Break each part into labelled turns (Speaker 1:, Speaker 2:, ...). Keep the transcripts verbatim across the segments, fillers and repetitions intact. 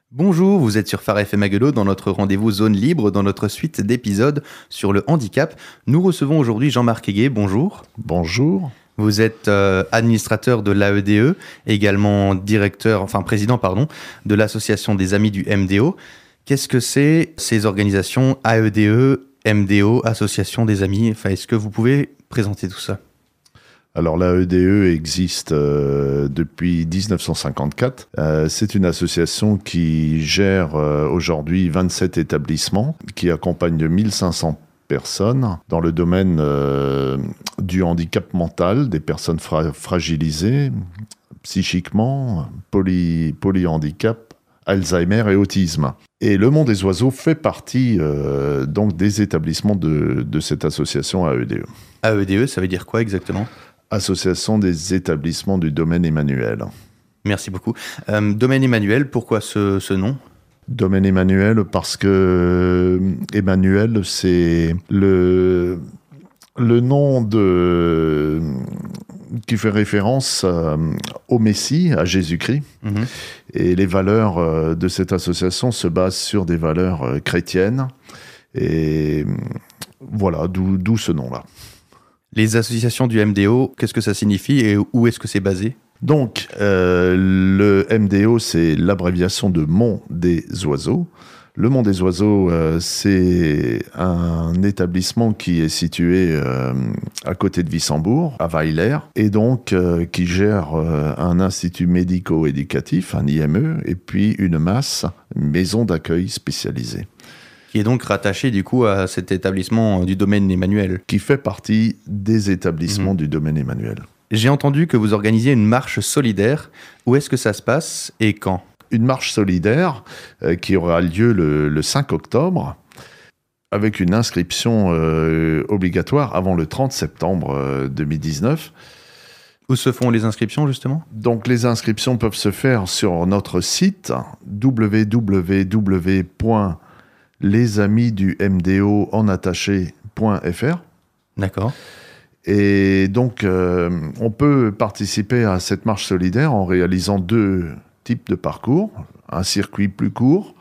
Speaker 1: Bonjour, vous êtes sur Phare F M Agelo dans notre rendez-vous Zone Libre, dans notre suite d'épisodes sur le handicap. Nous recevons aujourd'hui Jean-Marc Heguet, bonjour.
Speaker 2: Bonjour.
Speaker 1: Vous êtes euh, administrateur de l'A E D E, également directeur, enfin président, pardon, de l'association des Amis du M D O. Qu'est-ce que c'est ces organisations A E D E, M D O, Association des Amis? Enfin, est-ce que vous pouvez présenter tout ça?
Speaker 2: Alors l'A E D E existe euh, depuis dix-neuf cent cinquante-quatre. Euh, c'est une association qui gère euh, aujourd'hui vingt-sept établissements, qui accompagne mille cinq cents personnes dans le domaine euh, du handicap mental, des personnes fra- fragilisées psychiquement, poly, polyhandicap, Alzheimer et autisme. Et le Mont des Oiseaux fait partie euh, donc des établissements de, de cette association A E D E.
Speaker 1: A E D E, ça veut dire quoi exactement?
Speaker 2: Association des établissements du domaine Emmanuel.
Speaker 1: Merci beaucoup. Euh, domaine Emmanuel, pourquoi ce, ce nom?
Speaker 2: Domaine Emmanuel parce que Emmanuel, c'est le, le nom de, qui fait référence euh, au Messie, à Jésus-Christ. Mmh. Et les valeurs euh, de cette association se basent sur des valeurs euh, chrétiennes. Et voilà, d'où, d'où ce nom-là.
Speaker 1: Les associations du M D O, qu'est-ce que ça signifie et où est-ce que c'est basé?
Speaker 2: Donc, euh, le M D O, c'est l'abréviation de Mont des Oiseaux. Le Mont des Oiseaux, euh, c'est un établissement qui est situé euh, à côté de Wissembourg, à Weiler, et donc euh, qui gère euh, un institut médico-éducatif, un I M E, et puis une masse, une maison d'accueil spécialisée.
Speaker 1: Qui est donc rattaché du coup à cet établissement du domaine Emmanuel.
Speaker 2: Qui fait partie des établissements mmh. du domaine Emmanuel.
Speaker 1: J'ai entendu que vous organisiez une marche solidaire. Où est-ce que ça se passe et quand?
Speaker 2: Une marche solidaire euh, qui aura lieu le, le cinq octobre, avec une inscription euh, obligatoire avant le trente septembre euh, deux mille dix-neuf.
Speaker 1: Où se font les inscriptions, justement?
Speaker 2: Donc, les inscriptions peuvent se faire sur notre site w w w point les amis du M D O en attaché point f r.
Speaker 1: D'accord.
Speaker 2: Et donc, euh, on peut participer à cette marche solidaire en réalisant deux types de parcours. Un circuit plus court,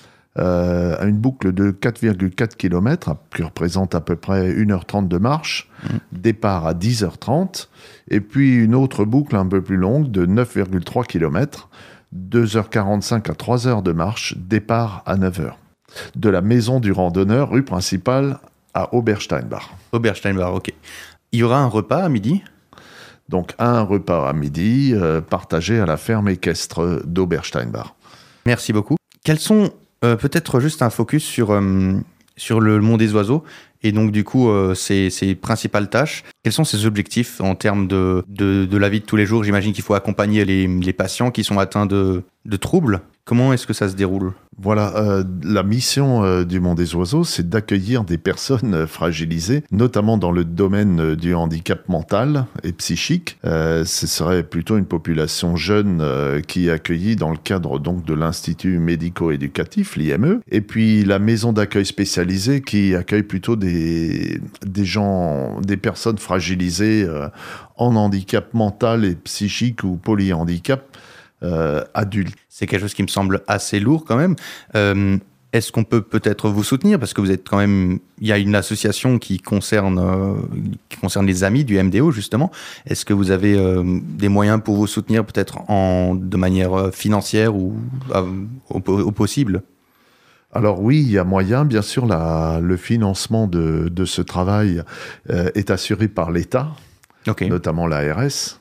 Speaker 2: euh, une boucle de quatre virgule quatre kilomètres, qui représente à peu près une heure trente de marche, mmh. départ à dix heures trente, et puis une autre boucle un peu plus longue de neuf virgule trois kilomètres, deux heures quarante-cinq à trois heures de marche, départ à neuf heures. De la maison du randonneur, rue principale à Obersteinbach.
Speaker 1: Obersteinbach, ok. Il y aura un repas à midi?
Speaker 2: Donc un repas à midi euh, partagé à la ferme équestre d'Obersteinbach.
Speaker 1: Merci beaucoup. Quels sont, euh, peut-être juste un focus sur, euh, sur le Mont des Oiseaux, et donc du coup euh, ses, ses principales tâches. Quels sont ses objectifs en termes de, de, de la vie de tous les jours? J'imagine qu'il faut accompagner les, les patients qui sont atteints de, de troubles. Comment est-ce que ça se déroule?
Speaker 2: Voilà, euh, la mission euh, du Mont des Oiseaux, c'est d'accueillir des personnes euh, fragilisées, notamment dans le domaine euh, du handicap mental et psychique. Euh, ce serait plutôt une population jeune euh, qui est accueillie dans le cadre donc de l'Institut médico-éducatif, l'I M E, et puis la maison d'accueil spécialisée qui accueille plutôt des, des gens, des personnes fragilisées euh, en handicap mental et psychique ou polyhandicap. Euh, adultes.
Speaker 1: C'est quelque chose qui me semble assez lourd quand même. Euh, est-ce qu'on peut peut-être vous soutenir? Parce que vous êtes quand même... Il y a une association qui concerne, euh, qui concerne les amis du M D O, justement. Est-ce que vous avez euh, des moyens pour vous soutenir, peut-être en, de manière financière ou euh, au, au possible?
Speaker 2: Alors oui, il y a moyen. Bien sûr, la, le financement de, de ce travail euh, est assuré par l'État, okay. notamment l'A R S.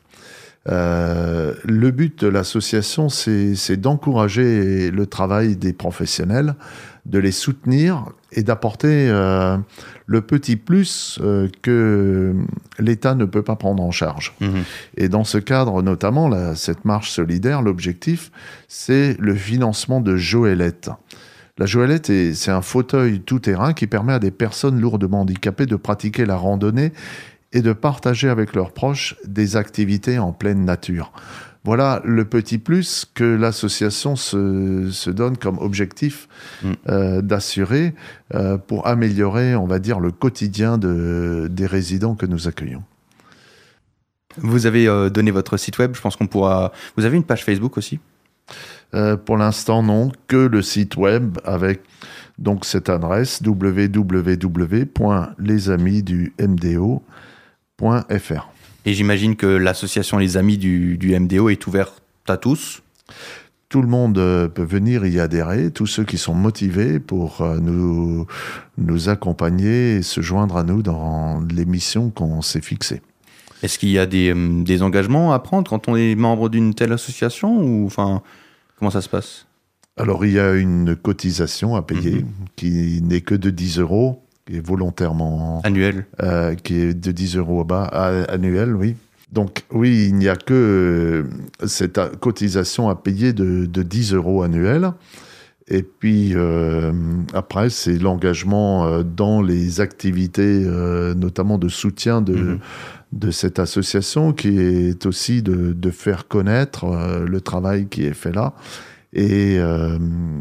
Speaker 2: Euh, le but de l'association, c'est, c'est d'encourager le travail des professionnels, de les soutenir et d'apporter euh, le petit plus euh, que l'État ne peut pas prendre en charge. Mmh. Et dans ce cadre, notamment, la, cette marche solidaire, l'objectif, c'est le financement de Joëlette. La Joëlette, est, c'est un fauteuil tout-terrain qui permet à des personnes lourdement handicapées de pratiquer la randonnée et de partager avec leurs proches des activités en pleine nature. Voilà le petit plus que l'association se, se donne comme objectif mmh. euh, d'assurer euh, pour améliorer, on va dire, le quotidien de, des résidents que nous accueillons.
Speaker 1: Vous avez euh, donné votre site web, je pense qu'on pourra... Vous avez une page Facebook aussi ?
Speaker 2: euh, Pour l'instant, non, que le site web avec donc cette adresse w w w point les amis du m d o point f r.
Speaker 1: Et j'imagine que l'association Les Amis du, du M D O est ouverte à tous.
Speaker 2: Tout le monde peut venir y adhérer, tous ceux qui sont motivés pour nous, nous accompagner et se joindre à nous dans les missions qu'on s'est fixées.
Speaker 1: Est-ce qu'il y a des, des engagements à prendre quand on est membre d'une telle association ou, enfin, comment ça se passe ?
Speaker 2: Alors, il y a une cotisation à payer mmh. qui n'est que de dix euros, qui est volontairement...
Speaker 1: Annuel.
Speaker 2: Euh, qui est de dix euros bas, annuel, oui. Donc, oui, il n'y a que cette cotisation à payer de, de dix euros annuels. Et puis, euh, après, c'est l'engagement dans les activités, euh, notamment de soutien de, mmh. de cette association, qui est aussi de, de faire connaître euh, le travail qui est fait là et euh,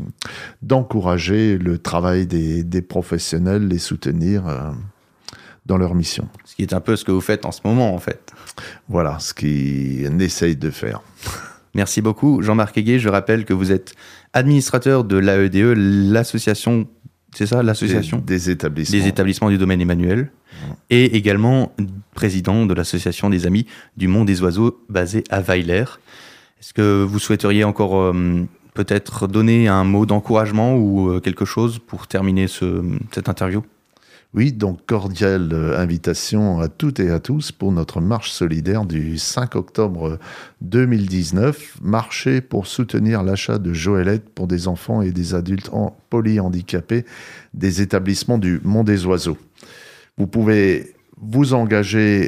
Speaker 2: d'encourager le travail des, des professionnels, les soutenir euh, dans leur mission.
Speaker 1: Ce qui est un peu ce que vous faites en ce moment, en fait.
Speaker 2: Voilà, ce qu'on essaye de faire.
Speaker 1: Merci beaucoup, Jean-Marc Heguet. Je rappelle que vous êtes administrateur de l'A E D E, l'association, c'est ça, l'association
Speaker 2: des, des établissements.
Speaker 1: Des établissements du domaine Emmanuel, mmh. et également président de l'association des Amis du Mont des Oiseaux, basée à Weiler. Est-ce que vous souhaiteriez encore euh, peut-être donner un mot d'encouragement ou euh, quelque chose pour terminer ce, cette interview ?
Speaker 2: Oui, donc cordiale euh, invitation à toutes et à tous pour notre marche solidaire du cinq octobre deux mille dix-neuf. Marcher pour soutenir l'achat de joëlettes pour des enfants et des adultes en polyhandicapés des établissements du Mont des Oiseaux. Vous pouvez vous engager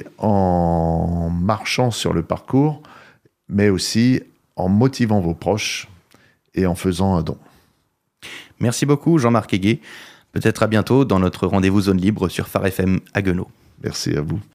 Speaker 2: en marchant sur le parcours, mais aussi en motivant vos proches et en faisant un don.
Speaker 1: Merci beaucoup, Jean-Marc Heguet. Peut-être à bientôt dans notre rendez-vous Zone Libre sur Phare F M Haguenau.
Speaker 2: Merci à vous.